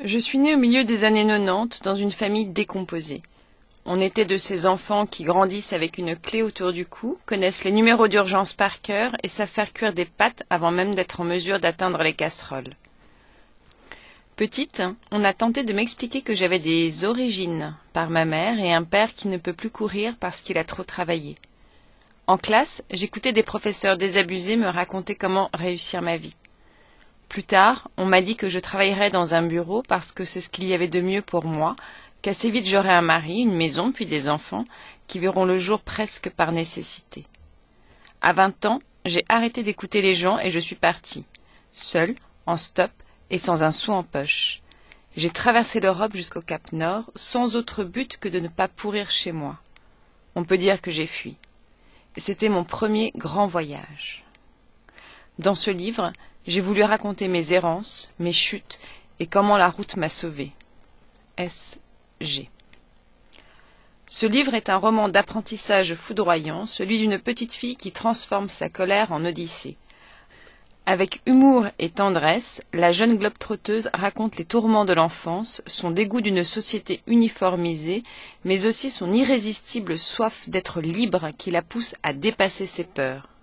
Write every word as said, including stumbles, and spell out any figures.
Je suis née au milieu des années quatre-vingt-dix dans une famille décomposée. On était de ces enfants qui grandissent avec une clé autour du cou, connaissent les numéros d'urgence par cœur et savent faire cuire des pâtes avant même d'être en mesure d'atteindre les casseroles. Petite, on a tenté de m'expliquer que j'avais des origines par ma mère et un père qui ne peut plus courir parce qu'il a trop travaillé. En classe, j'écoutais des professeurs désabusés me raconter comment réussir ma vie. Plus tard, on m'a dit que je travaillerais dans un bureau parce que c'est ce qu'il y avait de mieux pour moi, qu'assez vite j'aurai un mari, une maison, puis des enfants, qui verront le jour presque par nécessité. À vingt ans, j'ai arrêté d'écouter les gens et je suis partie, seule, en stop et sans un sou en poche. J'ai traversé l'Europe jusqu'au Cap Nord, sans autre but que de ne pas pourrir chez moi. On peut dire que j'ai fui. C'était mon premier grand voyage. Dans ce livre, j'ai voulu raconter mes errances, mes chutes et comment la route m'a sauvée. S G. Ce livre est un roman d'apprentissage foudroyant, celui d'une petite fille qui transforme sa colère en odyssée. Avec humour et tendresse, la jeune globe-trotteuse raconte les tourments de l'enfance, son dégoût d'une société uniformisée, mais aussi son irrésistible soif d'être libre qui la pousse à dépasser ses peurs.